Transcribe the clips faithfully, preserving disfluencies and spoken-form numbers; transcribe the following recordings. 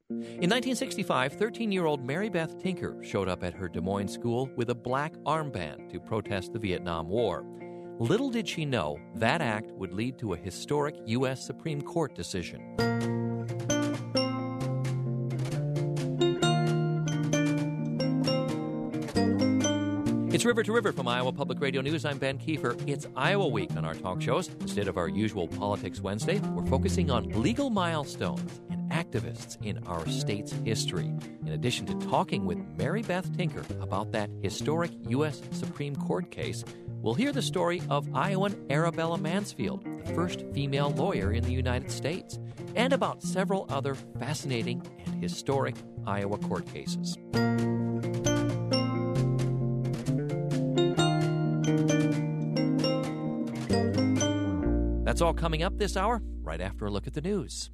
In nineteen sixty-five, thirteen-year-old Mary Beth Tinker showed up at her Des Moines school with a black armband to protest the Vietnam War. Little did she know that act would lead to a historic U S Supreme Court decision. It's River to River from Iowa Public Radio News. I'm Ben Kiefer. It's Iowa Week on our talk shows. Instead of our usual Politics Wednesday, we're focusing on legal milestones and activists in our state's history. In addition to talking with Mary Beth Tinker about that historic U S Supreme Court case, we'll hear the story of Iowan Arabella Mansfield, the first female lawyer in the United States, and about several other fascinating and historic Iowa court cases. That's all coming up this hour, right after a look at the news.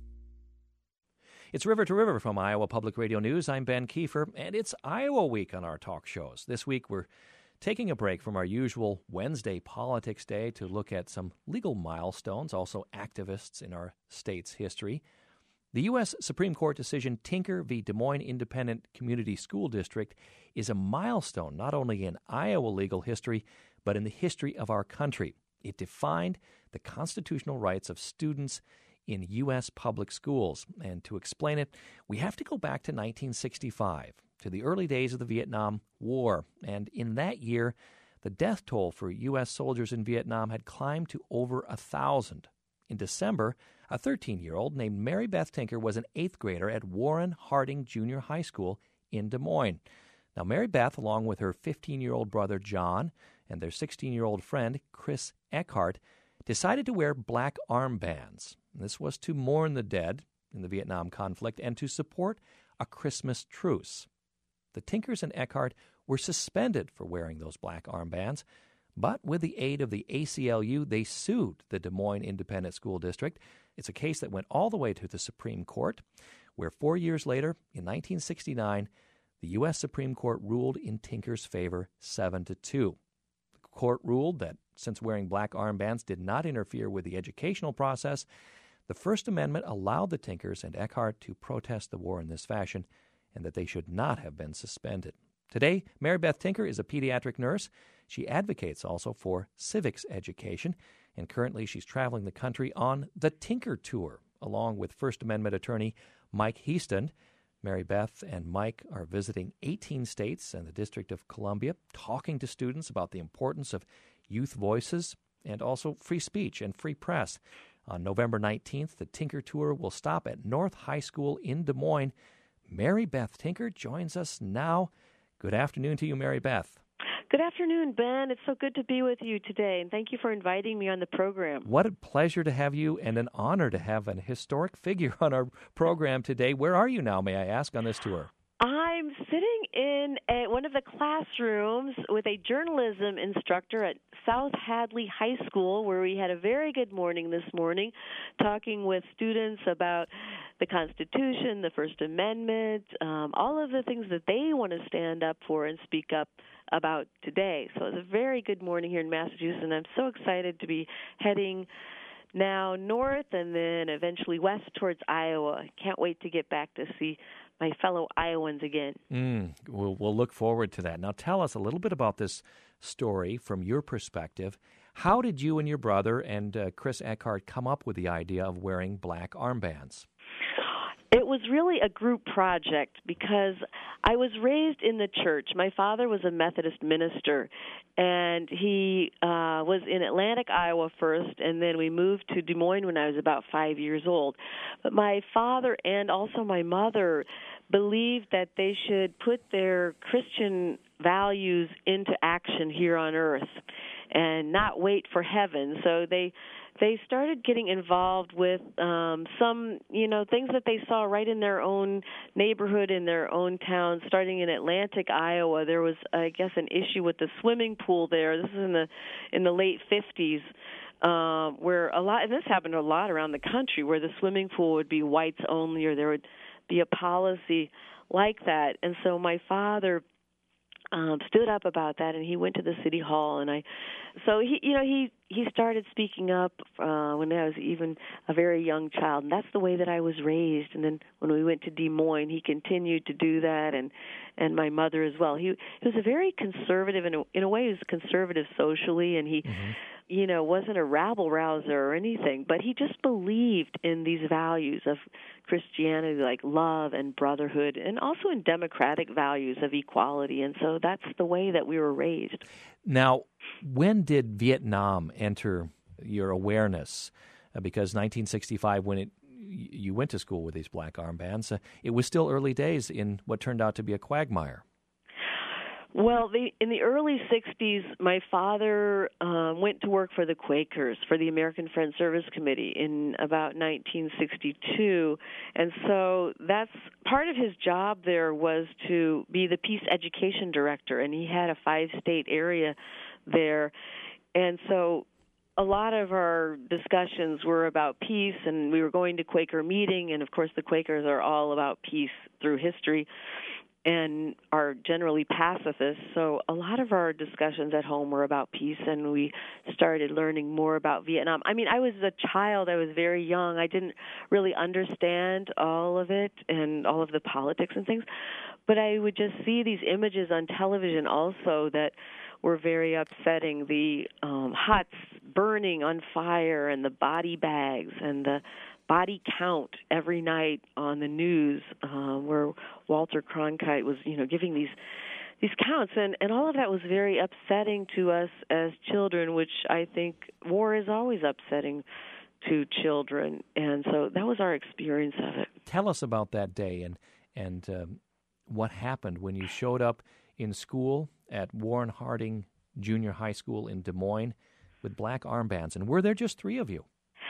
It's River to River from Iowa Public Radio News. I'm Ben Kiefer, and it's Iowa Week on our talk shows. This week we're taking a break from our usual Wednesday Politics Day to look at some legal milestones, also activists in our state's history. The U S Supreme Court decision Tinker v. Des Moines Independent Community School District is a milestone not only in Iowa legal history, but in the history of our country. It defined the constitutional rights of students in U S public schools. And to explain it, we have to go back to nineteen sixty-five, to the early days of the Vietnam War. And in that year, the death toll for U S soldiers in Vietnam had climbed to over a thousand. In December, a thirteen-year-old named Mary Beth Tinker was an eighth grader at Warren Harding Junior High School in Des Moines. Now, Mary Beth, along with her fifteen-year-old brother John and their sixteen-year-old friend Chris Eckhart, decided to wear black armbands. This was to mourn the dead in the Vietnam conflict and to support a Christmas truce. The Tinkers and Eckhart were suspended for wearing those black armbands, but with the aid of the A C L U, they sued the Des Moines Independent School District. It's a case that went all the way to the Supreme Court, where four years later, in nineteen sixty-nine, the U S Supreme Court ruled in Tinker's favor seven to two. The court ruled that since wearing black armbands did not interfere with the educational process, the First Amendment allowed the Tinkers and Eckhart to protest the war in this fashion, and that they should not have been suspended. Today, Mary Beth Tinker is a pediatric nurse. She advocates also for civics education, and currently she's traveling the country on the Tinker Tour, along with First Amendment attorney Mike Heaston. Mary Beth and Mike are visiting eighteen states and the District of Columbia, talking to students about the importance of youth voices and also free speech and free press. On November nineteenth, the Tinker Tour will stop at North High School in Des Moines. Mary Beth Tinker joins us now. Good afternoon to you, Mary Beth. Good afternoon, Ben. It's so good to be with you today, and thank you for inviting me on the program. What a pleasure to have you, and an honor to have an historic figure on our program today. Where are you now, may I ask, on this tour? I'm sitting in a, one of the classrooms with a journalism instructor at South Hadley High School, where we had a very good morning this morning, talking with students about the Constitution, the First Amendment, um, all of the things that they want to stand up for and speak up about today. So it's a very good morning here in Massachusetts, and I'm so excited to be heading now north and then eventually west towards Iowa. Can't wait to get back to see my fellow Iowans again. Mm, we'll, we'll look forward to that. Now tell us a little bit about this story from your perspective. How did you and your brother and uh, Chris Eckhart come up with the idea of wearing black armbands? It was really a group project because I was raised in the church. My father was a Methodist minister, and he uh, was in Atlantic, Iowa first, and then we moved to Des Moines when I was about five years old. But my father and also my mother believed that they should put their Christian values into action here on earth and not wait for heaven. So they they started getting involved with um, some, you know, things that they saw right in their own neighborhood, in their own town. Starting in Atlantic, Iowa, there was, I guess, an issue with the swimming pool there. This is in the in the late fifties, um, where a lot, and this happened a lot around the country, where the swimming pool would be whites only, or there would be a policy like that. And so my father um, stood up about that, and he went to the city hall, and I, so he, you know, he he started speaking up uh, when I was even a very young child, and that's the way that I was raised. And then when we went to Des Moines, he continued to do that, and and my mother as well. He he was a very conservative, in a, in a way, he was conservative socially, and he. Mm-hmm. you know, wasn't a rabble-rouser or anything, but he just believed in these values of Christianity, like love and brotherhood, and also in democratic values of equality. And so that's the way that we were raised. Now, when did Vietnam enter your awareness? Uh, because nineteen sixty-five, when it you went to school with these black armbands, uh, it was still early days in what turned out to be a quagmire. Well, the, in the early sixties, my father um, went to work for the Quakers, for the American Friends Service Committee in about nineteen sixty-two. And so that's part of his job there was to be the peace education director, and he had a five-state area there. And so a lot of our discussions were about peace, and we were going to Quaker meeting, and of course the Quakers are all about peace through history and are generally pacifists. So a lot of our discussions at home were about peace, and we started learning more about Vietnam. I mean, I was a child. I was very young. I didn't really understand all of it and all of the politics and things, but I would just see these images on television also that were very upsetting. The um, huts burning on fire, and the body bags, and the body count every night on the news, uh, where Walter Cronkite was, you know, giving these these counts, and, and all of that was very upsetting to us as children, which I think war is always upsetting to children, and so that was our experience of it. Tell us about that day and and um, what happened when you showed up in school at Warren Harding Junior High School in Des Moines with black armbands, and were there just three of you?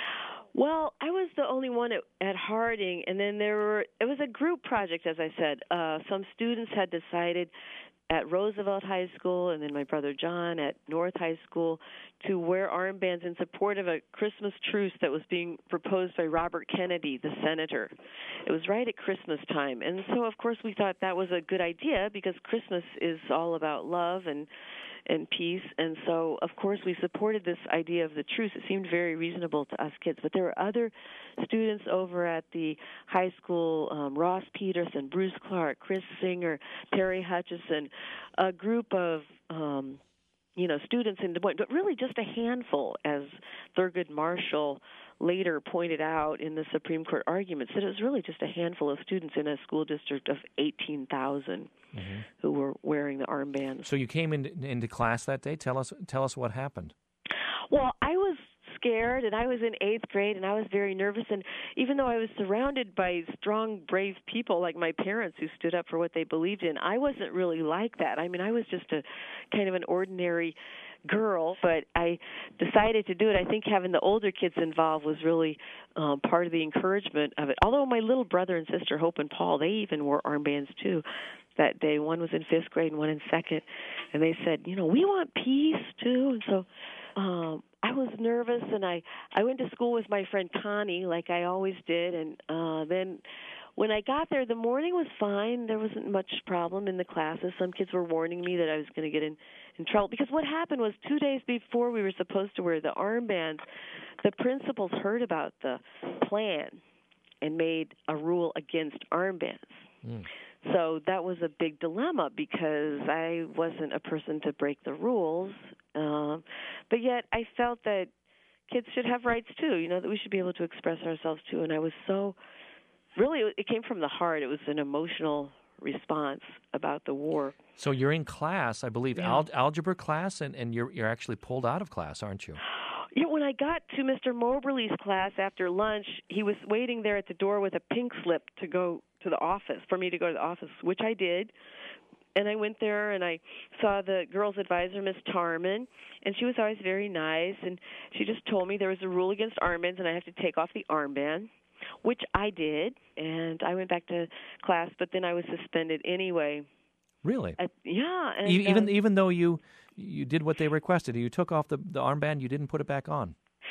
Well, I was the only one at, at Harding, and then there were, it was a group project, as I said. Uh, some students had decided at Roosevelt High School, and then my brother John at North High School, to wear armbands in support of a Christmas truce that was being proposed by Robert Kennedy, the senator. It was right at Christmas time, and so, of course, we thought that was a good idea because Christmas is all about love and and peace, and so, of course, we supported this idea of the truce. It seemed very reasonable to us kids, but there were other students over at the high school, um, Ross Peterson, Bruce Clark, Chris Singer, Terry Hutchison, a group of um, you know, students in Des Moines, but really just a handful, as Thurgood Marshall later pointed out in the Supreme Court arguments, that it was really just a handful of students in a school district of eighteen thousand mm-hmm. who were wearing the armbands. So you came into, into class that day. Tell us, tell us what happened. Well, I was scared, and I was in eighth grade, and I was very nervous, and even though I was surrounded by strong, brave people like my parents who stood up for what they believed in, I wasn't really like that. I mean, I was just a kind of an ordinary girl, but I decided to do it. I think having the older kids involved was really um, part of the encouragement of it. Although my little brother and sister, Hope and Paul, they even wore armbands too that day. One was in fifth grade and one in second, and they said, you know, we want peace too. And so um, I was nervous, and I, I went to school with my friend Connie, like I always did, and uh, then when I got there, the morning was fine. There wasn't much problem in the classes. Some kids were warning me that I was going to get in, in trouble. Because what happened was two days before we were supposed to wear the armbands, the principals heard about the plan and made a rule against armbands. Mm. So that was a big dilemma because I wasn't a person to break the rules. Um, but yet I felt that kids should have rights too, you know, that we should be able to express ourselves too. And I was so... Really, it came from the heart. It was an emotional response about the war. So you're in class, I believe, yeah. al- algebra class, and, and you're you're actually pulled out of class, aren't you? Yeah, when I got to Mister Moberly's class after lunch, he was waiting there at the door with a pink slip to go to the office, for me to go to the office, which I did. And I went there, and I saw the girls' advisor, Miss Tarman, and she was always very nice. And she just told me there was a rule against armbands, and I have to take off the armband, which I did, and I went back to class, but then I was suspended anyway. Really? Uh, yeah. And, even uh, even though you you did what they requested, you took off the, the armband, you didn't put it back on.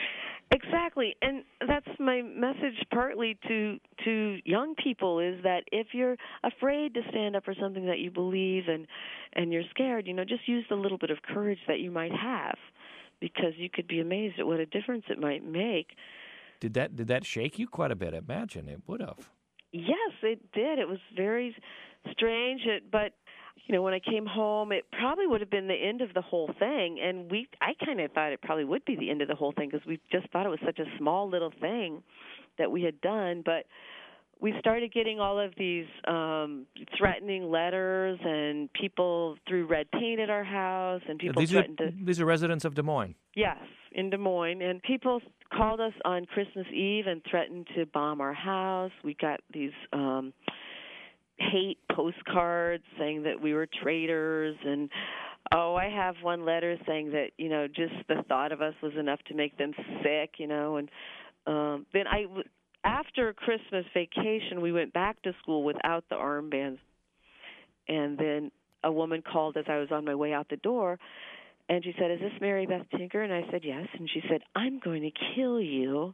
Exactly, and that's my message partly to to young people is that if you're afraid to stand up for something that you believe and and you're scared, you know, just use the little bit of courage that you might have, because you could be amazed at what a difference it might make. Did that did that shake you quite a bit? Imagine it would have. Yes, it did. It was very strange, it, but you know, when I came home, it probably would have been the end of the whole thing. And we, I kind of thought it probably would be the end of the whole thing because we just thought it was such a small little thing that we had done. But we started getting all of these um, threatening letters, and people threw red paint at our house, and people these threatened are, to. These are residents of Des Moines. Yes, in Des Moines, and people called us on Christmas Eve and threatened to bomb our house. We got these. Um, hate postcards saying that we were traitors, and oh, I have one letter saying that, you know, just the thought of us was enough to make them sick, you know. And um then I after Christmas vacation we went back to school without the armbands, and then a woman called as I was on my way out the door, and she said, "Is this Mary Beth Tinker?" And I said, "Yes." And she said, "I'm going to kill you."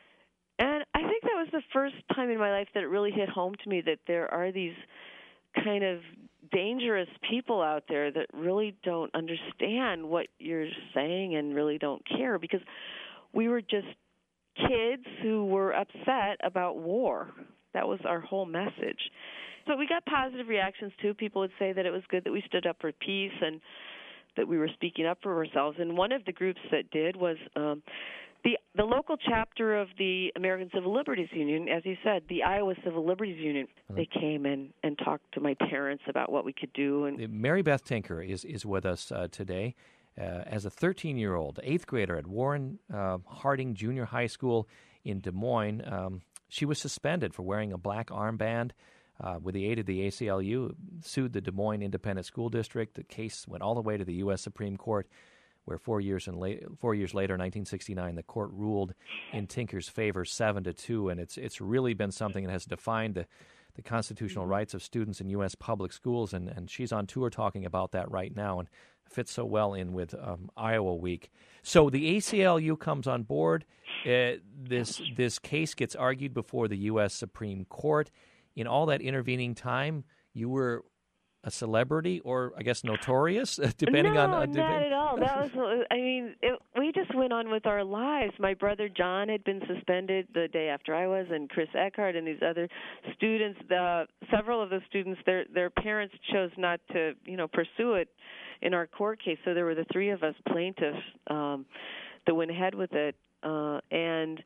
And I think that was the first time in my life that it really hit home to me that there are these kind of dangerous people out there that really don't understand what you're saying and really don't care, because we were just kids who were upset about war. That was our whole message. So we got positive reactions too. People would say that it was good that we stood up for peace and that we were speaking up for ourselves. And one of the groups that did was um, The the local chapter of the American Civil Liberties Union, as you said, the Iowa Civil Liberties Union. Mm-hmm. They came in and talked to my parents about what we could do. And Mary Beth Tinker is, is with us uh, today uh, as a thirteen-year-old, eighth grader at Warren uh, Harding Junior High School in Des Moines. Um, she was suspended for wearing a black armband. Uh, with the aid of the A C L U, sued the Des Moines Independent School District. The case went all the way to the U S Supreme Court, where four years and la- four years later, nineteen sixty-nine, the court ruled in Tinker's favor, seven to two, and it's it's really been something that has defined the, the constitutional rights of students in U S public schools, and, and she's on tour talking about that right now, and fits so well in with um, Iowa Week. So the A C L U comes on board. Uh, this this case gets argued before the U S Supreme Court. In all that intervening time, you were a celebrity, or I guess notorious, depending no, on. Uh, not depend- at all. That was, I mean, it, we just went on with our lives. My brother John had been suspended the day after I was, and Chris Eckhart and these other students. The several of the students, their their parents chose not to, you know, pursue it in our court case. So there were the three of us plaintiffs um, that went ahead with it, uh, and.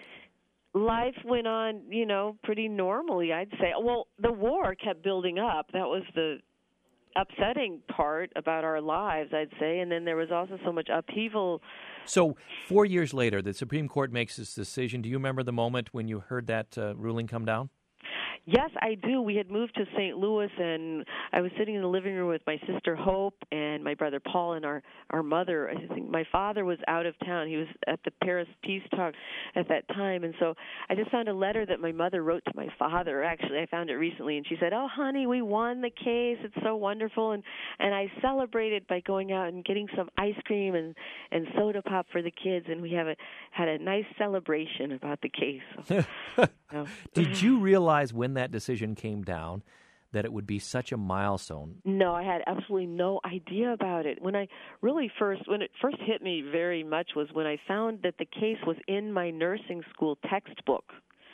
Life went on, you know, pretty normally, I'd say. Well, the war kept building up. That was the upsetting part about our lives, I'd say. And then there was also so much upheaval. So four years later, the Supreme Court makes this decision. Do you remember the moment when you heard that uh, ruling come down? Yes, I do. We had moved to Saint Louis, and I was sitting in the living room with my sister Hope and my brother Paul and our, our mother. I think my father was out of town. He was at the Paris Peace Talks at that time. And so I just found a letter that my mother wrote to my father. Actually, I found it recently, and she said, "Oh, honey, we won the case. It's so wonderful." And, and I celebrated by going out and getting some ice cream and, and soda pop for the kids, and we have a, had a nice celebration about the case. So. Did you realize when that decision came down that it would be such a milestone? No, I had absolutely no idea about it. When I really first, when it first hit me very much was when I found that the case was in my nursing school textbook.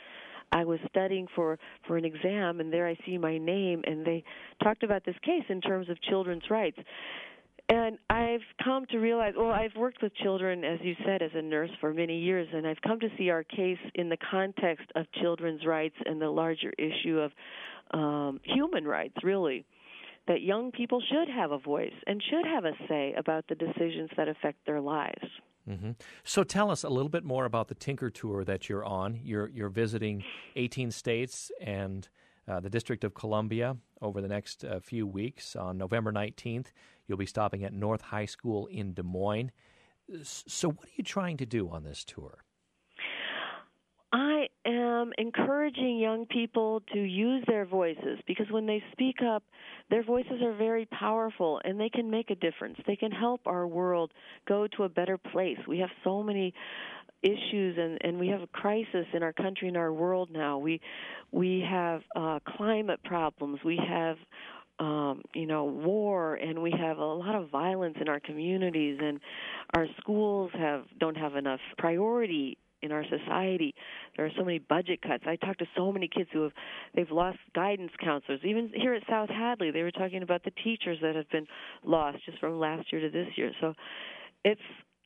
I was studying for, for an exam, and there I see my name, and they talked about this case in terms of children's rights. And I've come to realize, well, I've worked with children, as you said, as a nurse for many years, and I've come to see our case in the context of children's rights and the larger issue of um, human rights, really, that young people should have a voice and should have a say about the decisions that affect their lives. Mm-hmm. So tell us a little bit more about the Tinker Tour that you're on. You're, you're visiting eighteen states and Uh, the District of Columbia over the next uh, few weeks. On November nineteenth, you'll be stopping at North High School in Des Moines. So what are you trying to do on this tour? I am encouraging young people to use their voices, because when they speak up, their voices are very powerful and they can make a difference. They can help our world go to a better place. We have so many issues, and, and we have a crisis in our country and our world now. We we have uh, climate problems. We have um, you know war, and we have a lot of violence in our communities, and our schools have don't have enough priority in our society. There are so many budget cuts. I talked to so many kids who have they've lost guidance counselors. Even here at South Hadley, they were talking about the teachers that have been lost just from last year to this year. So it's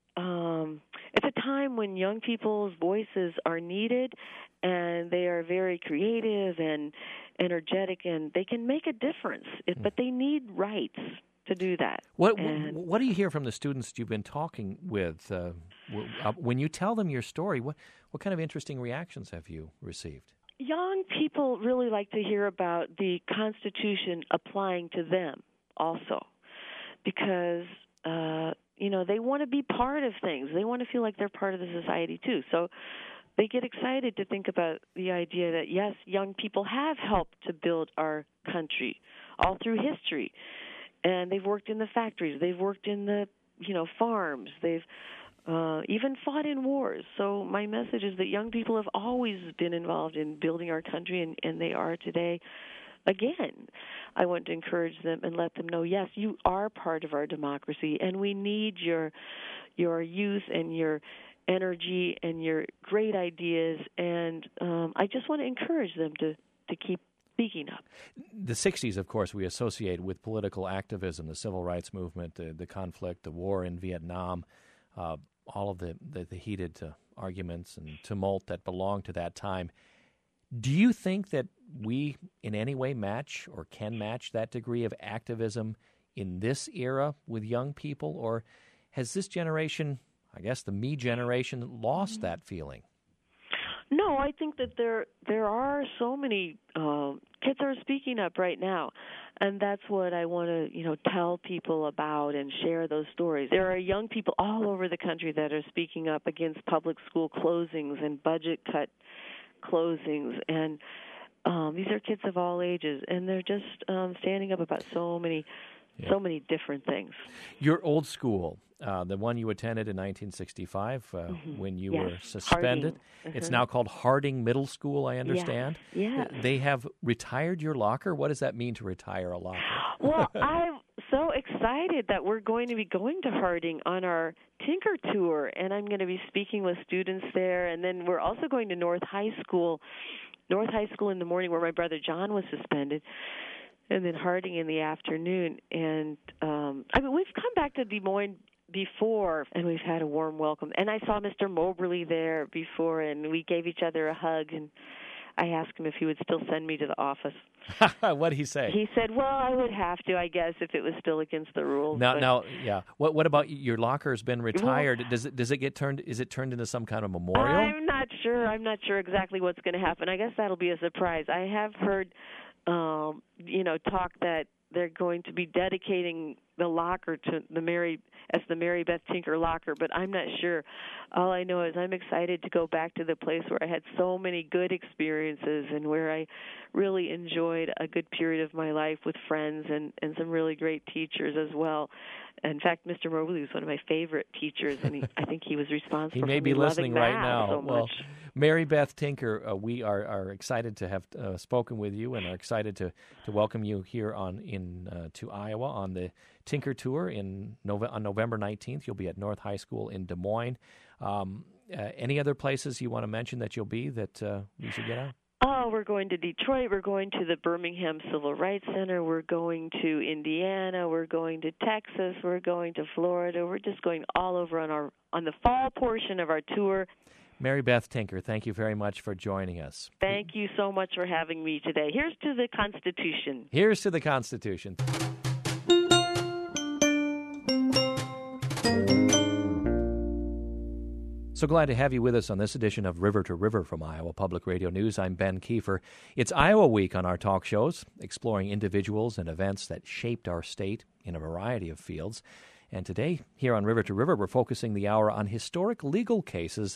um, it's a time when young people's voices are needed, and they are very creative and energetic, and they can make a difference. It, but they need rights to do that. What and, what do you hear from the students you've been talking with? Uh, when you tell them your story, what, what kind of interesting reactions have you received? Young people really like to hear about the Constitution applying to them also, because, uh, you know, they want to be part of things. They want to feel like they're part of the society, too. So they get excited to think about the idea that, yes, young people have helped to build our country all through history. And they've worked in the factories. They've worked in the, you know, farms. They've uh, even fought in wars. So my message is that young people have always been involved in building our country, and, and they are today. Again, I want to encourage them and let them know, yes, you are part of our democracy, and we need your your youth and your energy and your great ideas. And um, I just want to encourage them to, to keep speaking up. The sixties, of course, we associate with political activism, the civil rights movement, the, the conflict, the war in Vietnam, uh, all of the, the, the heated uh, arguments and tumult that belong to that time. Do you think that we in any way match or can match that degree of activism in this era with young people? Or has this generation, I guess the me generation, lost that feeling? No, I think that there there are so many uh, kids are speaking up right now, and that's what I want to you know tell people about and share those stories. There are young people all over the country that are speaking up against public school closings and budget cut closings, and um, these are kids of all ages, and they're just um, standing up about so many. Yeah. So many different things. Your old school, uh, the one you attended in nineteen sixty-five uh, mm-hmm. when you yes. were suspended. Mm-hmm. It's now called Harding Middle School, I understand. Yeah. Yes. They have retired your locker. What does that mean to retire a locker? Well, I'm so excited that we're going to be going to Harding on our Tinker Tour, and I'm going to be speaking with students there. And then we're also going to North High School, North High School in the morning, where my brother John was suspended. And then Harding in the afternoon. And, um, I mean, we've come back to Des Moines before, and we've had a warm welcome. And I saw Mister Moberly there before, and we gave each other a hug, and I asked him if he would still send me to the office. What did he say? He said, well, I would have to, I guess, if it was still against the rules. Now, but... now, yeah. What What about your locker has been retired? Well, does it Does it get turned? Is it turned into some kind of memorial? I'm not sure. I'm not sure exactly what's going to happen. I guess that'll be a surprise. I have heard... Um, you know, talk that they're going to be dedicating the locker to the Mary as the Mary Beth Tinker locker, but I'm not sure. All I know is I'm excited to go back to the place where I had so many good experiences and where I really enjoyed a good period of my life with friends and, and some really great teachers as well. In fact, Mister Moberly was one of my favorite teachers, and he, I think he was responsible. He may for be me listening right now. So well, much. Mary Beth Tinker, uh, we are, are excited to have uh, spoken with you, and are excited to, to welcome you here on in uh, to Iowa on the Tinker Tour in Nove- on November nineteenth. You'll be at North High School in Des Moines. Um, uh, any other places you want to mention that you'll be that uh, we should get out? Oh, we're going to Detroit. We're going to the Birmingham Civil Rights Center. We're going to Indiana. We're going to Texas. We're going to Florida. We're just going all over on our on the fall portion of our tour. Mary Beth Tinker, thank you very much for joining us. Thank you so much for having me today. Here's to the Constitution. Here's to the Constitution. So glad to have you with us on this edition of River to River from Iowa Public Radio News. I'm Ben Kiefer. It's Iowa Week on our talk shows, exploring individuals and events that shaped our state in a variety of fields. And today, here on River to River, we're focusing the hour on historic legal cases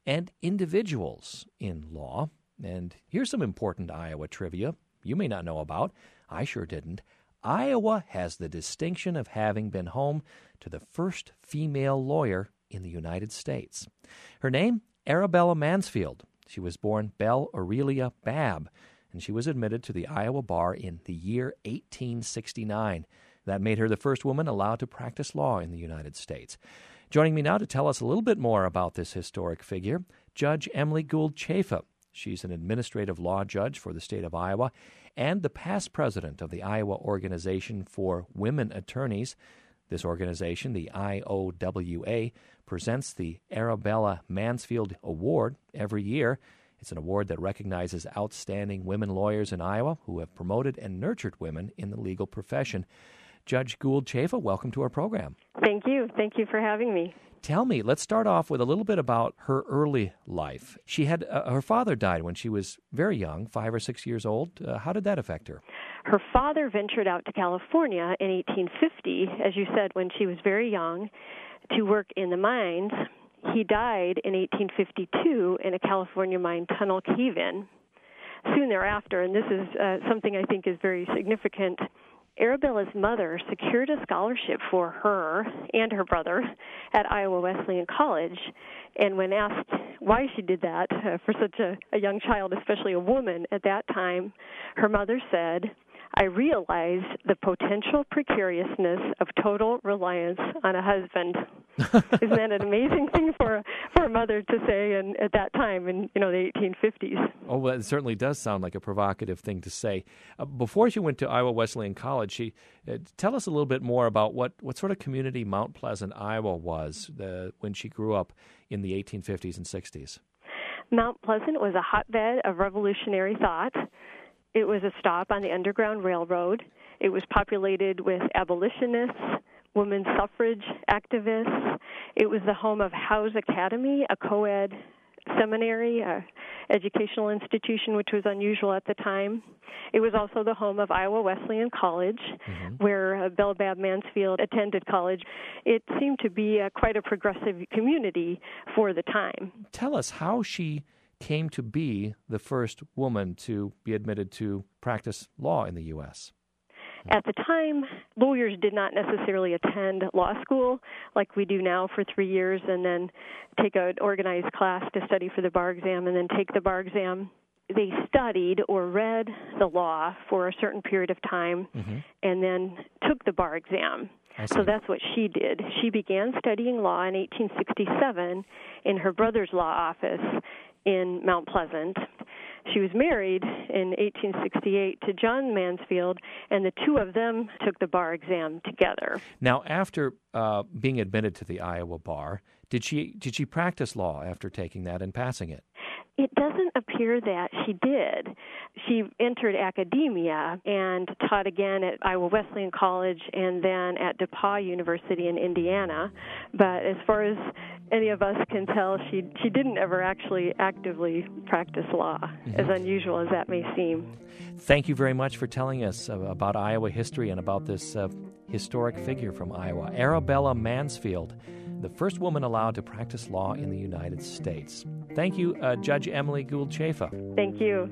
and individuals in law. And here's some important Iowa trivia you may not know about. I sure didn't. Iowa has the distinction of having been home to the first female lawyer in the United States. Her name, Arabella Mansfield. She was born Belle Aurelia Babb, and she was admitted to the Iowa bar in the year eighteen sixty-nine. That made her the first woman allowed to practice law in the United States. Joining me now to tell us a little bit more about this historic figure, Judge Emily Gould Chafa. She's an administrative law judge for the state of Iowa and the past president of the Iowa Organization for Women Attorneys. This organization, the I O W A, presents the Arabella Mansfield Award every year. It's an award that recognizes outstanding women lawyers in Iowa who have promoted and nurtured women in the legal profession. Judge Gould Chafa, welcome to our program. Thank you. Thank you for having me. Tell me, let's start off with a little bit about her early life. She had uh, her father died when she was very young, five or six years old. Uh, how did that affect her? Her father ventured out to California in eighteen fifty, as you said, when she was very young, to work in the mines. He died in eighteen fifty-two in a California mine tunnel cave-in. Soon thereafter, and this is uh, something I think is very significant, Arabella's mother secured a scholarship for her and her brother at Iowa Wesleyan College, and when asked why she did that uh, for such a, a young child, especially a woman at that time, her mother said, "I realized the potential precariousness of total reliance on a husband." Isn't that an amazing thing for a, for a mother to say in, at that time in you know the eighteen fifties? Oh, well, it certainly does sound like a provocative thing to say. Uh, before she went to Iowa Wesleyan College, she uh, tell us a little bit more about what, what sort of community Mount Pleasant, Iowa was uh, when she grew up in the eighteen fifties and sixties. Mount Pleasant was a hotbed of revolutionary thought. It was a stop on the Underground Railroad. It was populated with abolitionists, women's suffrage activists. It was the home of Howe's Academy, a co-ed seminary, a educational institution which was unusual at the time. It was also the home of Iowa Wesleyan College, mm-hmm. where uh, Belle Babb Mansfield attended college. It seemed to be uh, quite a progressive community for the time. Tell us how she came to be the first woman to be admitted to practice law in the U S At the time, lawyers did not necessarily attend law school like we do now for three years and then take an organized class to study for the bar exam and then take the bar exam. They studied or read the law for a certain period of time mm-hmm. and then took the bar exam. So that's what she did. She began studying law in eighteen sixty-seven in her brother's law office in Mount Pleasant. She was married in eighteen sixty-eight to John Mansfield, and the two of them took the bar exam together. Now, after uh, being admitted to the Iowa bar, did she did she practice law after taking that and passing it? It doesn't appear that she did. She entered academia and taught again at Iowa Wesleyan College and then at DePauw University in Indiana. But as far as any of us can tell, she she didn't ever actually actively practice law, mm-hmm. as unusual as that may seem. Thank you very much for telling us about Iowa history and about this uh, historic figure from Iowa, Arabella Mansfield, the first woman allowed to practice law in the United States. Thank you, uh, Judge Emily Gould Chafa. Thank you.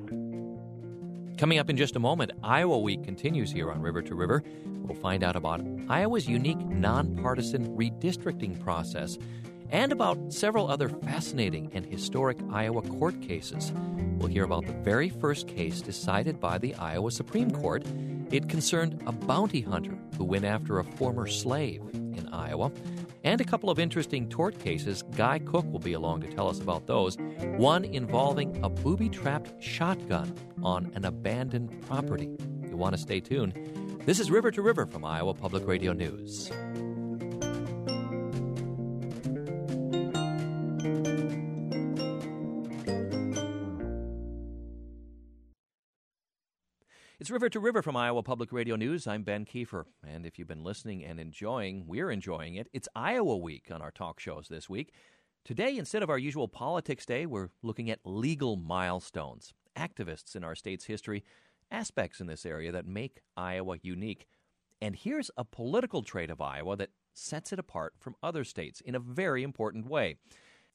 Coming up in just a moment, Iowa Week continues here on River to River. We'll find out about Iowa's unique nonpartisan redistricting process and about several other fascinating and historic Iowa court cases. We'll hear about the very first case decided by the Iowa Supreme Court. It concerned a bounty hunter who went after a former slave in Iowa. And a couple of interesting tort cases. Guy Cook will be along to tell us about those. One involving a booby-trapped shotgun on an abandoned property. You'll want to stay tuned. This is River to River from Iowa Public Radio News. It's River to River from Iowa Public Radio News. I'm Ben Kiefer, and if you've been listening and enjoying, we're enjoying it. It's Iowa Week on our talk shows this week. Today, instead of our usual Politics Day, we're looking at legal milestones, activists in our state's history, aspects in this area that make Iowa unique. And here's a political trait of Iowa that sets it apart from other states in a very important way.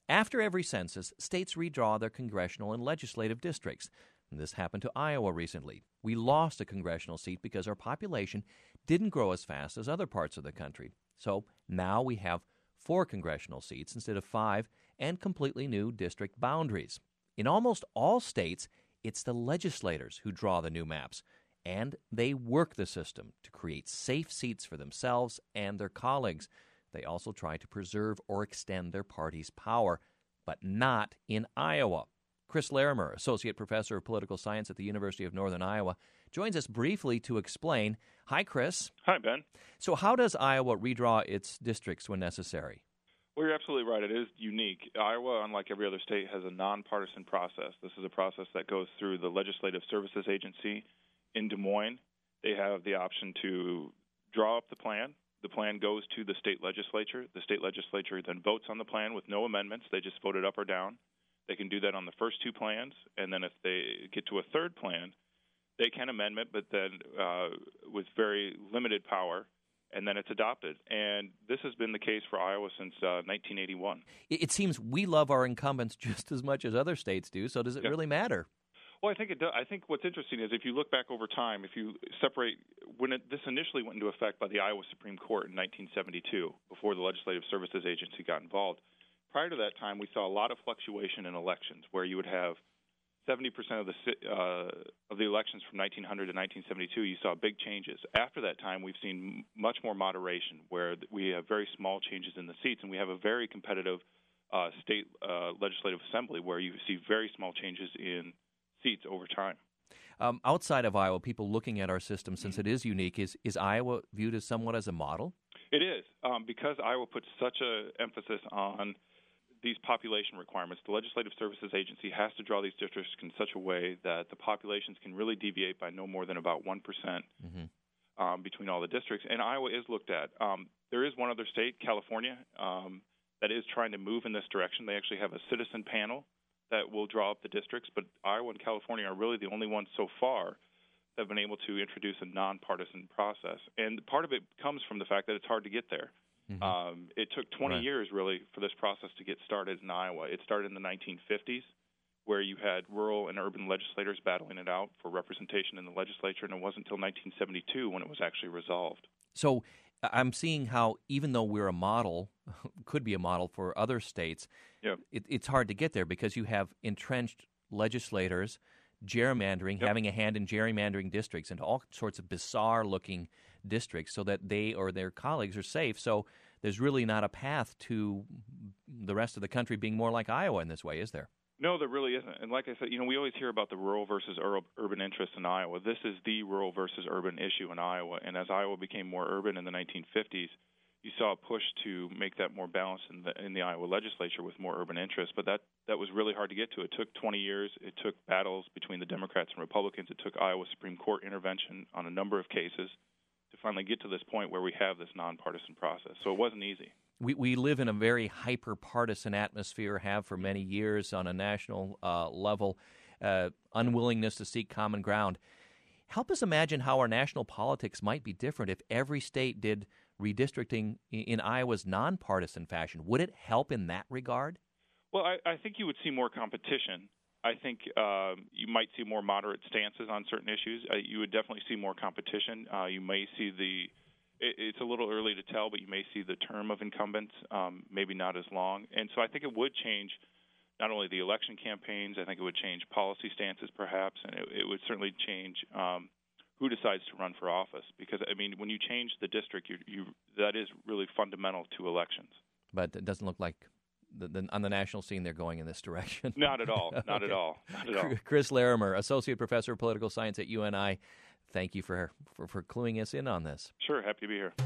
After every census, states redraw their congressional and legislative districts. And this happened to Iowa recently. We lost a congressional seat because our population didn't grow as fast as other parts of the country. So now we have four congressional seats instead of five and completely new district boundaries. In almost all states, it's the legislators who draw the new maps, and they work the system to create safe seats for themselves and their colleagues. They also try to preserve or extend their party's power, but not in Iowa. Chris Larimer, Associate Professor of Political Science at the University of Northern Iowa, joins us briefly to explain. Hi, Chris. Hi, Ben. So how does Iowa redraw its districts when necessary? Well, you're absolutely right. It is unique. Iowa, unlike every other state, has a nonpartisan process. This is a process that goes through the Legislative Services Agency in Des Moines. They have the option to draw up the plan. The plan goes to the state legislature. The state legislature then votes on the plan with no amendments. They just vote it up or down. They can do that on the first two plans, and then if they get to a third plan, they can amend it, but then uh, with very limited power, and then it's adopted. And this has been the case for Iowa since uh, nineteen eighty-one. It seems we love our incumbents just as much as other states do, so does it yeah. really matter? Well, I think it does. I think what's interesting is if you look back over time, if you separate when it, this initially went into effect by the Iowa Supreme Court in nineteen seventy-two, before the Legislative Services Agency got involved. Prior to that time, we saw a lot of fluctuation in elections, where you would have seventy percent of the uh, of the elections from nineteen hundred to nineteen seventy-two. You saw big changes. After that time, we've seen much more moderation, where we have very small changes in the seats, and we have a very competitive uh, state uh, legislative assembly, where you see very small changes in seats over time. Um, outside of Iowa, people looking at our system, since it is unique, is is Iowa viewed as somewhat as a model? It is, um, because Iowa puts such an emphasis on these population requirements. The Legislative Services Agency has to draw these districts in such a way that the populations can really deviate by no more than about one percent mm-hmm. um, between all the districts. And Iowa is looked at. Um, there is one other state, California, um, that is trying to move in this direction. They actually have a citizen panel that will draw up the districts, but Iowa and California are really the only ones so far that have been able to introduce a nonpartisan process. And part of it comes from the fact that it's hard to get there. Mm-hmm. Um, it took twenty right. years, really, for this process to get started in Iowa. It started in the nineteen fifties, where you had rural and urban legislators battling it out for representation in the legislature, and it wasn't until nineteen seventy-two when it was actually resolved. So I'm seeing how, even though we're a model, could be a model for other states, yeah. it, it's hard to get there because you have entrenched legislators gerrymandering, yep. having a hand in gerrymandering districts into all sorts of bizarre-looking districts so that they or their colleagues are safe. So there's really not a path to the rest of the country being more like Iowa in this way, is there? No, there really isn't. And like I said, you know, we always hear about the rural versus ur- urban interests in Iowa. This is the rural versus urban issue in Iowa. And as Iowa became more urban in the nineteen fifties, you saw a push to make that more balanced in the in the Iowa legislature with more urban interests. But that, that was really hard to get to. It took twenty years. It took battles between the Democrats and Republicans. It took Iowa Supreme Court intervention on a number of cases to finally get to this point where we have this nonpartisan process. So it wasn't easy. We we live in a very hyper-partisan atmosphere, have for many years on a national uh, level, uh, unwillingness to seek common ground. Help us imagine how our national politics might be different if every state did redistricting in Iowa's nonpartisan fashion. Would it help in that regard? Well, I, I think you would see more competition. I think um, you might see more moderate stances on certain issues. Uh, you would definitely see more competition. Uh, you may see the it, – it's a little early to tell, but you may see the term of incumbents um, maybe not as long. And so I think it would change not only the election campaigns, I think it would change policy stances perhaps, and it, it would certainly change um, who decides to run for office. Because, I mean, when you change the district, you, you that is really fundamental to elections. But it doesn't look like – The, the, on the national scene, they're going in this direction. Not at all. Not okay. at all. Not at all. Chris Larimer, Associate Professor of Political Science at U N I, thank you for, for, for cluing us in on this. Sure. Happy to be here.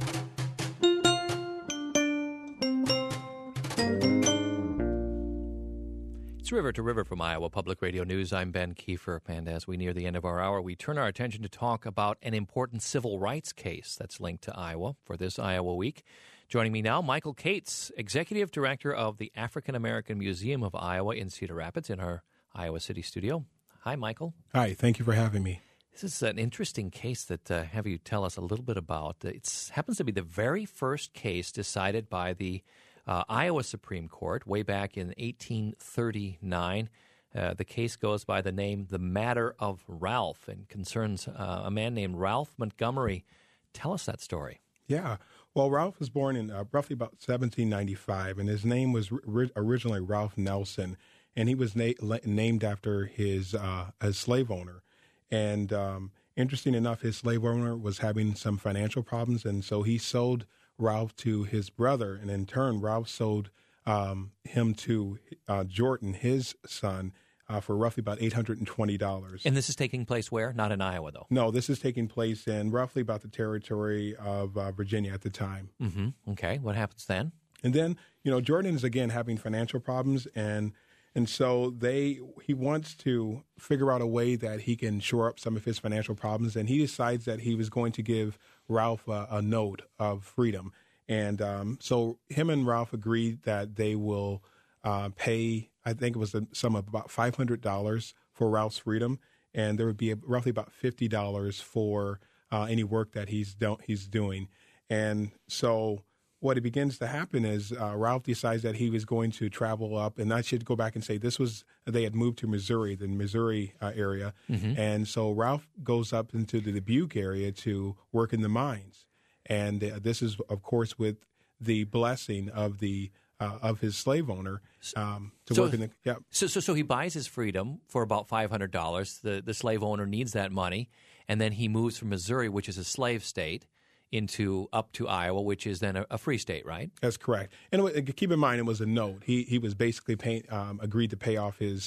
It's River to River from Iowa Public Radio News. I'm Ben Kiefer, and as we near the end of our hour, we turn our attention to talk about an important civil rights case that's linked to Iowa for this Iowa week. Joining me now, Michael Cates, Executive Director of the African American Museum of Iowa in Cedar Rapids in our Iowa City studio. Hi, Michael. Hi, thank you for having me. This is an interesting case that uh, have you tell us a little bit about. It happens to be the very first case decided by the uh, Iowa Supreme Court way back in eighteen thirty-nine. Uh, the case goes by the name The Matter of Ralph and concerns uh, a man named Ralph Montgomery. Tell us that story. Yeah. Well, Ralph was born in uh, roughly about seventeen ninety-five, and his name was ri- originally Ralph Nelson, and he was na- la- named after his, uh, his slave owner. And um, interesting enough, his slave owner was having some financial problems, and so he sold Ralph to his brother, and in turn, Ralph sold um, him to uh, Jordan, his son, uh, for roughly about eight hundred twenty dollars. And this is taking place where? Not in Iowa, though. No, this is taking place in roughly about the territory of uh, Virginia at the time. Mm-hmm. Okay, what happens then? And then, you know, Jordan is again having financial problems, and and so they he wants to figure out a way that he can shore up some of his financial problems, and he decides that he was going to give Ralph a, a note of freedom. And um, so him and Ralph agreed that they will uh, pay, I think it was a sum of about five hundred dollars for Ralph's freedom, and there would be roughly about fifty dollars for uh, any work that he's do- he's doing. And so what begins to happen is uh, Ralph decides that he was going to travel up, and I should go back and say this was, they had moved to Missouri, the Missouri uh, area. Mm-hmm. And so Ralph goes up into the Dubuque area to work in the mines. And uh, this is, of course, with the blessing of the uh, of his slave owner um, to so, work in the yeah. So, so, so he buys his freedom for about five hundred dollars. The the slave owner needs that money, and then he moves from Missouri, which is a slave state, into up to Iowa, which is then a, a free state, right? That's correct. And it, keep in mind, it was a note. He he was basically paying, um, agreed to pay off his.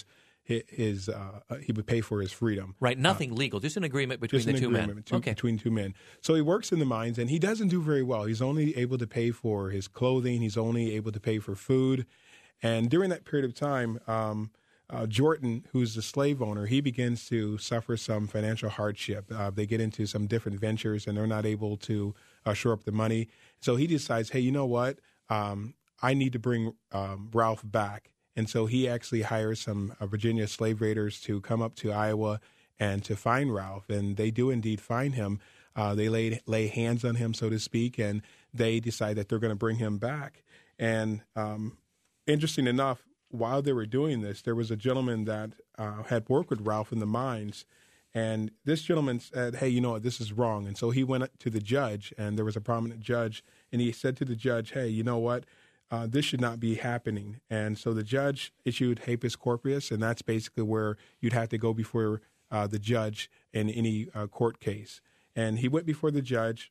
His uh, he would pay for his freedom. Right, nothing uh, legal, just an agreement between just the an two agreement men. Between, okay. between two men. So he works in the mines, and he doesn't do very well. He's only able to pay for his clothing. He's only able to pay for food. And during that period of time, um, uh, Jordan, who's the slave owner, he begins to suffer some financial hardship. Uh, they get into some different ventures, and they're not able to uh, shore up the money. So he decides, hey, you know what? Um, I need to bring um, Ralph back. And so he actually hires some uh, Virginia slave raiders to come up to Iowa and to find Ralph. And they do indeed find him. Uh, they lay, lay hands on him, so to speak, and they decide that they're going to bring him back. And um, interesting enough, while they were doing this, there was a gentleman that uh, had worked with Ralph in the mines. And this gentleman said, hey, you know what, this is wrong. And so he went to the judge, and there was a prominent judge, and he said to the judge, hey, you know what? Uh, this should not be happening. And so the judge issued habeas corpus, and that's basically where you'd have to go before uh, the judge in any uh, court case. And he went before the judge,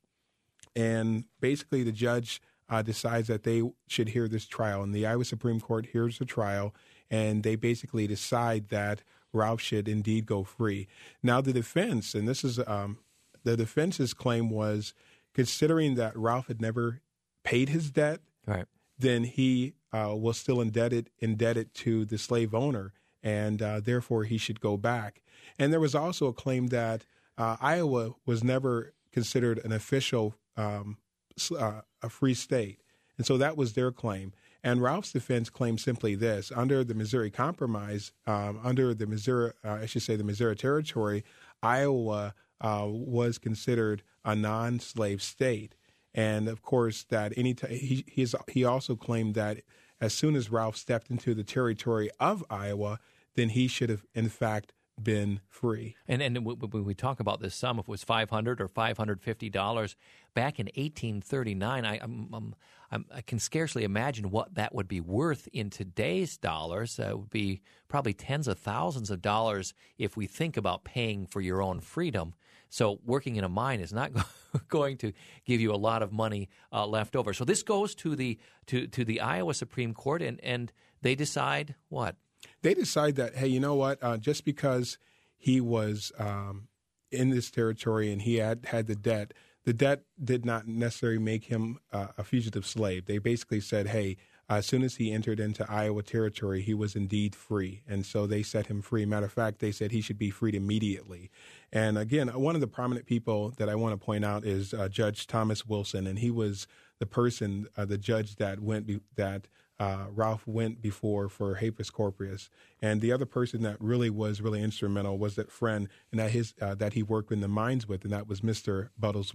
and basically the judge uh, decides that they should hear this trial. And the Iowa Supreme Court hears the trial, and they basically decide that Ralph should indeed go free. Now the defense, and this is um, the defense's claim was, considering that Ralph had never paid his debt, right, then he uh, was still indebted indebted to the slave owner, and uh, therefore he should go back. And there was also a claim that uh, Iowa was never considered an official um, uh, a free state, and so that was their claim. And Ralph's defense claimed simply this: under the Missouri Compromise, um, under the Missouri, uh, I should say the Missouri Territory, Iowa uh, was considered a non-slave state. And of course, that any t- he he's, he also claimed that as soon as Ralph stepped into the territory of Iowa, then he should have in fact been free. And and when we talk about this sum, if it was five hundred or five hundred fifty dollars back in eighteen thirty-nine, I I'm, I'm, I'm, I can scarcely imagine what that would be worth in today's dollars. Uh, it would be probably tens of thousands of dollars if we think about paying for your own freedom. So working in a mine is not going to give you a lot of money uh, left over. So this goes to the to, to the Iowa Supreme Court, and, and they decide what? They decide that, hey, you know what? Uh, just because he was um, in this territory and he had had the debt, the debt did not necessarily make him uh, a fugitive slave. They basically said, hey, Uh, as soon as he entered into Iowa territory, he was indeed free. And so they set him free. Matter of fact, they said he should be freed immediately. And again, one of the prominent people that I want to point out is uh, Judge Thomas Wilson. And he was the person, uh, the judge that went be- that uh, Ralph went before for habeas corpus. And the other person that really was really instrumental was that friend and that his uh, that he worked in the mines with, and that was Mister Buttlesworth.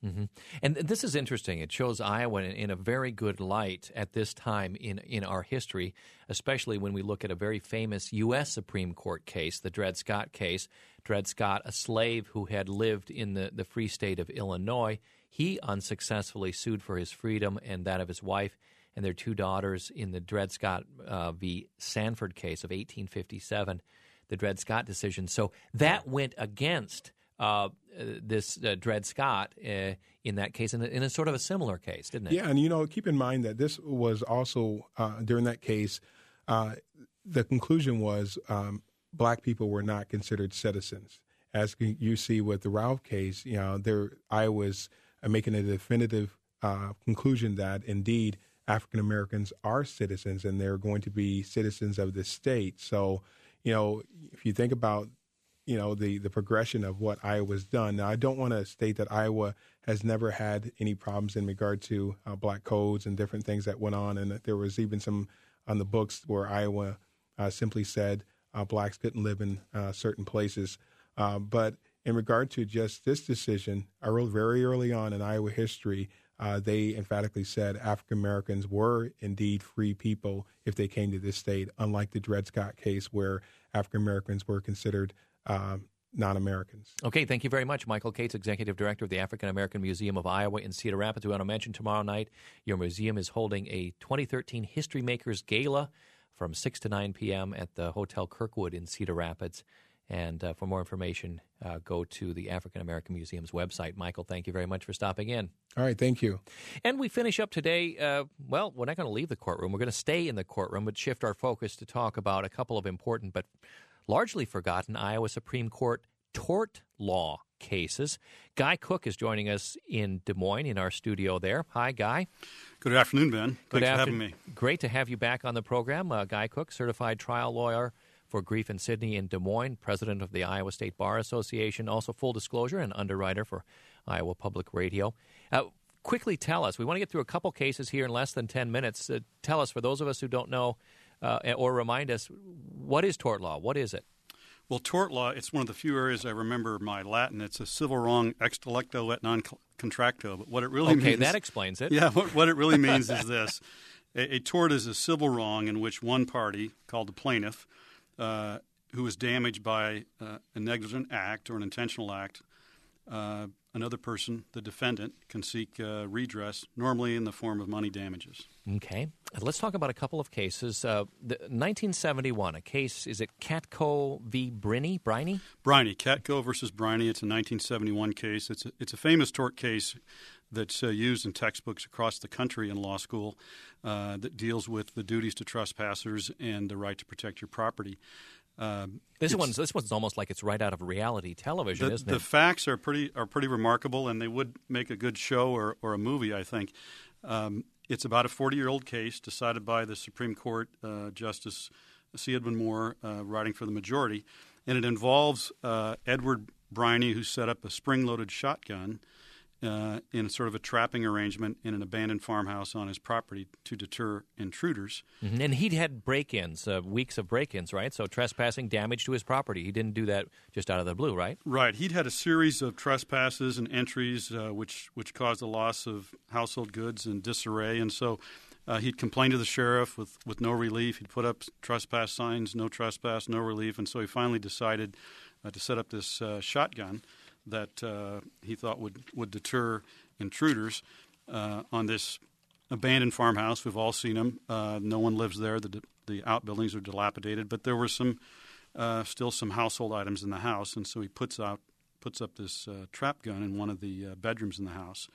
Mm-hmm. And this is interesting. It shows Iowa in, in a very good light at this time in, in our history, especially when we look at a very famous U S Supreme Court case, the Dred Scott case. Dred Scott, a slave who had lived in the, the free state of Illinois, he unsuccessfully sued for his freedom and that of his wife and their two daughters in the Dred Scott uh, v. Sanford case of eighteen fifty-seven, the Dred Scott decision. So that went against uh, this uh, Dred Scott uh, in that case, in a, in a sort of a similar case, didn't it? Yeah, and, you know, keep in mind that this was also, uh, during that case, uh, the conclusion was um, black people were not considered citizens. As you see with the Ralph case, you know, there Iowa's uh, making a definitive uh, conclusion that, indeed, African Americans are citizens and they're going to be citizens of the state. So, you know, if you think about, you know, the, the progression of what Iowa's done. Now, I don't want to state that Iowa has never had any problems in regard to uh, black codes and different things that went on. And there was even some on the books where Iowa uh, simply said uh, blacks couldn't live in uh, certain places. Uh, but in regard to just this decision, I wrote very early on in Iowa history, uh, they emphatically said African Americans were indeed free people if they came to this state, unlike the Dred Scott case where African Americans were considered uh, non-Americans. Okay, thank you very much. Michael Cates, Executive Director of the African American Museum of Iowa in Cedar Rapids. We want to mention tomorrow night your museum is holding a twenty thirteen History Makers Gala from six to nine p.m. at the Hotel Kirkwood in Cedar Rapids. And uh, for more information, uh, go to the African American Museum's website. Michael, thank you very much for stopping in. All right, thank you. And we finish up today. Uh, well, we're not going to leave the courtroom. We're going to stay in the courtroom, but shift our focus to talk about a couple of important but largely forgotten Iowa Supreme Court tort law cases. Guy Cook is joining us in Des Moines in our studio there. Hi, Guy. Good afternoon, Ben. Thanks Good for after- having me. Great to have you back on the program. Uh, Guy Cook, certified trial lawyer for Grief and Sydney in Des Moines, president of the Iowa State Bar Association, also full disclosure, an underwriter for Iowa Public Radio. Uh, quickly tell us, we want to get through a couple cases here in less than ten minutes. Uh, tell us, for those of us who don't know, uh, or remind us, what is tort law? What is it? Well, tort law, it's one of the few areas I remember my Latin. It's a civil wrong ex delicto et non contracto. But what it really okay, means... Okay, that explains it. Yeah, what, what it really means is this. A, a tort is a civil wrong in which one party, called the plaintiff, uh, who is damaged by uh, a negligent act or an intentional act, uh, another person, the defendant, can seek uh, redress, normally in the form of money damages. Okay. Let's talk about a couple of cases. Uh, the nineteen seventy-one, a case, is it Katko v. Briney? Briney? Briney, Katko versus Briney. It's a nineteen seventy-one case. It's a, it's a famous tort case that's uh, used in textbooks across the country in law school uh, that deals with the duties to trespassers and the right to protect your property. Um, this one's this one's almost like it's right out of reality television, the, isn't the it? The facts are pretty are pretty remarkable, and they would make a good show or, or a movie, I think. Um, it's about a forty-year-old case decided by the Supreme Court uh, Justice C. Edwin Moore, uh, writing for the majority, and it involves uh, Edward Briney, who set up a spring-loaded shotgun Uh, in sort of a trapping arrangement in an abandoned farmhouse on his property to deter intruders. Mm-hmm. And he'd had break-ins, uh, weeks of break-ins, right? So trespassing, damage to his property. He didn't do that just out of the blue, right? Right. He'd had a series of trespasses and entries uh, which, which caused a loss of household goods and disarray. And so uh, he'd complained to the sheriff with, with no relief. He'd put up trespass signs, no trespass, no relief. And so he finally decided uh, to set up this uh, shotgun that uh, he thought would, would deter intruders uh, on this abandoned farmhouse. We've all seen them. Uh, no one lives there. The, the outbuildings are dilapidated, but there were some uh, still some household items in the house, and so he puts out puts up this uh, trap gun in one of the uh, bedrooms in the house.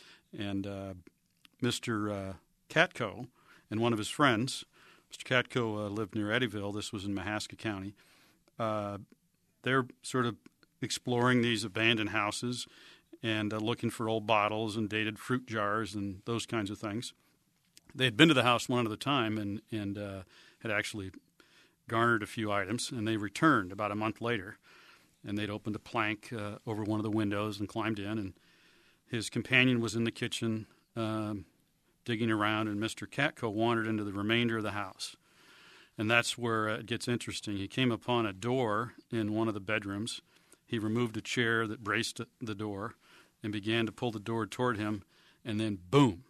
And uh, Mister Uh, Katko and one of his friends, Mister Katko uh, lived near Eddyville. This was in Mahaska County. Uh, they're sort of exploring these abandoned houses and uh, looking for old bottles and dated fruit jars and those kinds of things. They had been to the house one at a time and, and uh, had actually garnered a few items, and they returned about a month later. And they'd opened a plank uh, over one of the windows and climbed in, and his companion was in the kitchen um, digging around, and Mister Katko wandered into the remainder of the house. And that's where uh, it gets interesting. He came upon a door in one of the bedrooms. He removed a chair that braced the door, and began to pull the door toward him, and then boom,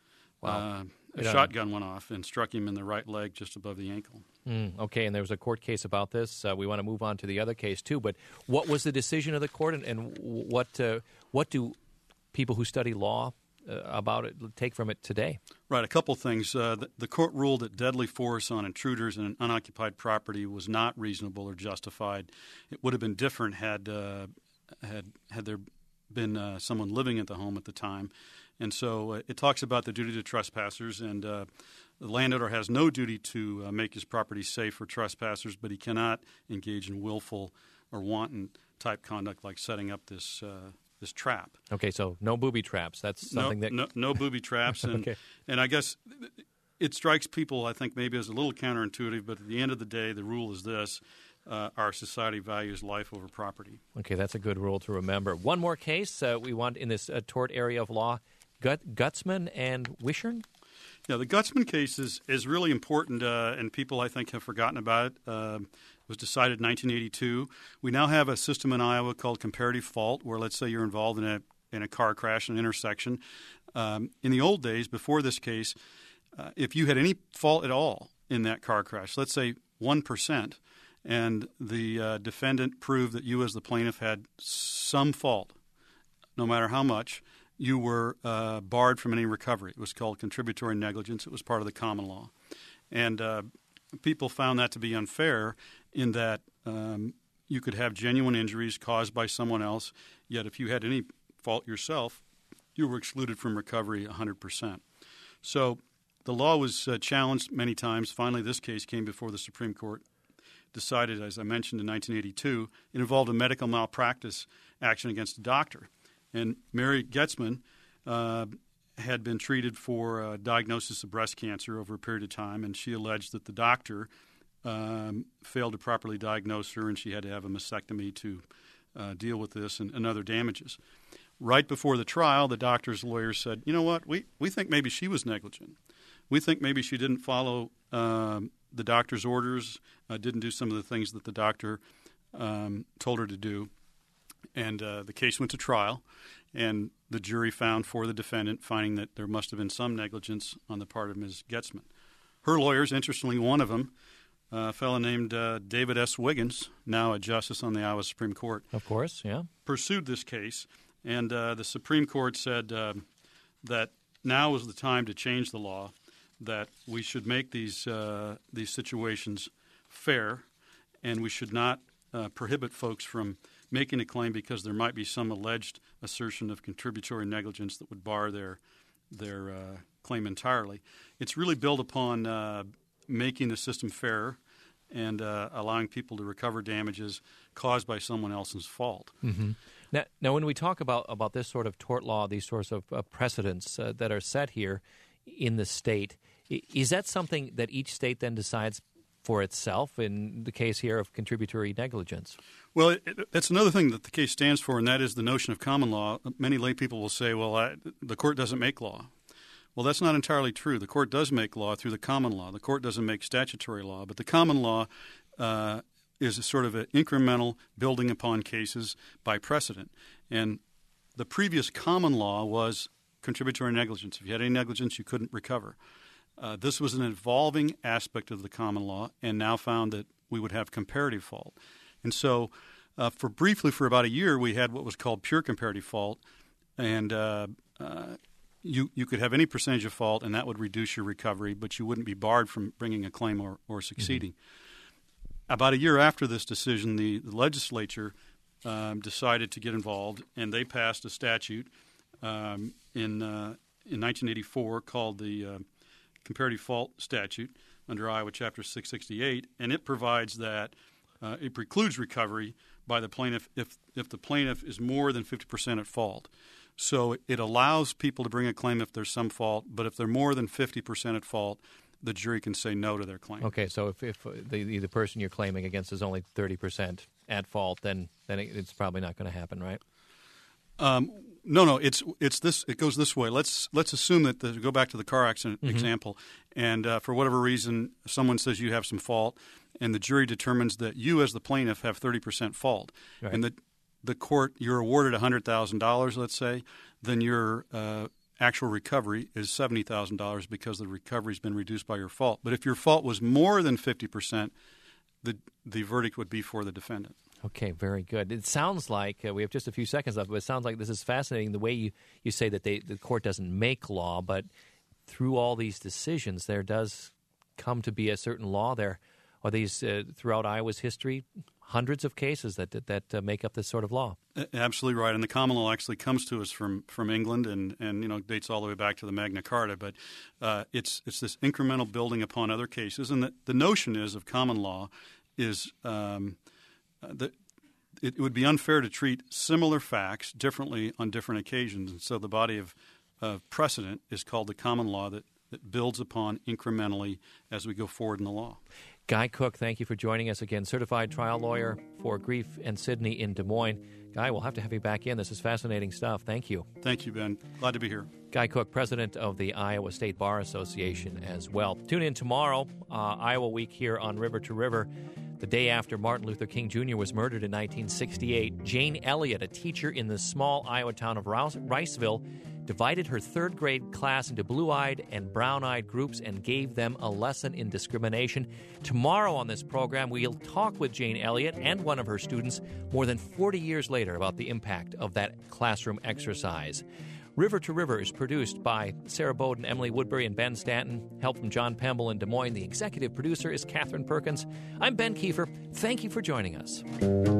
wow. uh, a Yeah. shotgun went off and struck him in the right leg just above the ankle. Mm, okay, and there was a court case about this. Uh, we want to move on to the other case too. But what was the decision of the court, and, and what uh, what do people who study law uh, about it take from it today? Right, a couple things. Uh, the, the court ruled that deadly force on intruders in an unoccupied property was not reasonable or justified. It would have been different had uh, had had there been uh, someone living at the home at the time. And so uh, it talks about the duty to trespassers, and uh, the landowner has no duty to uh, make his property safe for trespassers, but he cannot engage in willful or wanton type conduct like setting up this uh, this trap. Okay, so no booby traps. That's something no, that no, no booby traps, and okay. and I guess it strikes people, I think, maybe as a little counterintuitive, but at the end of the day, the rule is this: uh, our society values life over property. Okay, that's a good rule to remember. One more case uh, we want in this uh, tort area of law: Gut, Gutzman and Wishern. Yeah, the Gutzman case is, is really important, uh, and people, I think, have forgotten about it. Uh, it was decided in nineteen eighty-two. We now have a system in Iowa called comparative fault, where let's say you're involved in a in a car crash, an intersection. Um, in the old days, before this case, uh, if you had any fault at all in that car crash, let's say one percent, and the uh, defendant proved that you as the plaintiff had some fault, no matter how much, you were uh, barred from any recovery. It was called contributory negligence. It was part of the common law. And uh, people found that to be unfair in that um, you could have genuine injuries caused by someone else, yet if you had any fault yourself, you were excluded from recovery one hundred percent. So the law was uh, challenged many times. Finally, this case came before the Supreme Court, decided, as I mentioned, in nineteen eighty-two. It involved a medical malpractice action against a doctor. And Mary Gutzman uh, had been treated for a diagnosis of breast cancer over a period of time, and she alleged that the doctor um, failed to properly diagnose her, and she had to have a mastectomy to uh, deal with this and, and other damages. Right before the trial, the doctor's lawyer said, you know what, we, we think maybe she was negligent. We think maybe she didn't follow um, the doctor's orders, uh, didn't do some of the things that the doctor um, told her to do. And uh, the case went to trial, and the jury found for the defendant, finding that there must have been some negligence on the part of Miz Gutzman. Her lawyers, interestingly, one of them, a fellow named uh, David S. Wiggins, now a justice on the Iowa Supreme Court, Of course, yeah. pursued this case, and uh, the Supreme Court said uh, that now is the time to change the law, that we should make these uh, these situations fair, and we should not uh, prohibit folks from making a claim because there might be some alleged assertion of contributory negligence that would bar their their uh, claim entirely. It's really built upon uh, making the system fairer and uh, allowing people to recover damages caused by someone else's fault. Mm-hmm. Now, now, when we talk about, about this sort of tort law, these sorts of uh, precedents uh, that are set here in the state, is that something that each state then decides for itself in the case here of contributory negligence? Well, it, it, that's another thing that the case stands for, and that is the notion of common law. Many lay people will say, well, I, the court doesn't make law. Well, that's not entirely true. The court does make law through the common law. The court doesn't make statutory law, but the common law uh, is a sort of an incremental building upon cases by precedent. And the previous common law was contributory negligence. If you had any negligence, you couldn't recover. Uh, this was an evolving aspect of the common law, and now found that we would have comparative fault. And so uh, for briefly, for about a year, we had what was called pure comparative fault, and uh, uh, you you could have any percentage of fault, and that would reduce your recovery, but you wouldn't be barred from bringing a claim or, or succeeding. Mm-hmm. About a year after this decision, the, the legislature um, decided to get involved, and they passed a statute um, in uh, in nineteen eighty-four called the uh, Comparative Fault Statute under Iowa Chapter six sixty-eight, and it provides that uh, it precludes recovery by the plaintiff if if the plaintiff is more than fifty percent at fault. So it allows people to bring a claim if there's some fault, but if they're more than fifty percent at fault, the jury can say no to their claim. Okay, so if, if the, the person you're claiming against is only thirty percent at fault, then then it, it's probably not going to happen, right? Um, no, no, it's it's this. It goes this way. Let's let's assume that the, go back to the car accident mm-hmm. example, and uh, for whatever reason, someone says you have some fault, and the jury determines that you, as the plaintiff, have thirty percent fault, right. and the the court, you're awarded one hundred thousand dollars, let's say, then your uh, actual recovery is seventy thousand dollars because the recovery's been reduced by your fault. But if your fault was more than fifty percent, the the verdict would be for the defendant. Okay, very good. It sounds like, uh, we have just a few seconds left, but it sounds like this is fascinating, the way you, you say that they, the court doesn't make law, but through all these decisions, there does come to be a certain law. There are these, uh, throughout Iowa's history, hundreds of cases that that, that uh, make up this sort of law. Absolutely right. And the common law actually comes to us from, from England and, and, you know, dates all the way back to the Magna Carta. But uh, it's it's this incremental building upon other cases. And the, the notion is of common law is um, that it, it would be unfair to treat similar facts differently on different occasions. And so the body of, of precedent is called the common law that, that builds upon incrementally as we go forward in the law. Guy Cook, thank you for joining us again. Certified trial lawyer for Grief and Sidney in Des Moines. Guy, we'll have to have you back in. This is fascinating stuff. Thank you. Thank you, Ben. Glad to be here. Guy Cook, president of the Iowa State Bar Association as well. Tune in tomorrow, uh, Iowa Week here on River to River. The day after Martin Luther King Junior was murdered in nineteen sixty-eight, Jane Elliott, a teacher in the small Iowa town of Riceville, divided her third grade class into blue-eyed and brown-eyed groups and gave them a lesson in discrimination. Tomorrow on this program, we'll talk with Jane Elliott and one of her students more than forty years later about the impact of that classroom exercise. River to River is produced by Sarah Bowden, Emily Woodbury, and Ben Stanton. Help from John Pemble in Des Moines. The executive producer is Catherine Perkins. I'm Ben Kiefer. Thank you for joining us.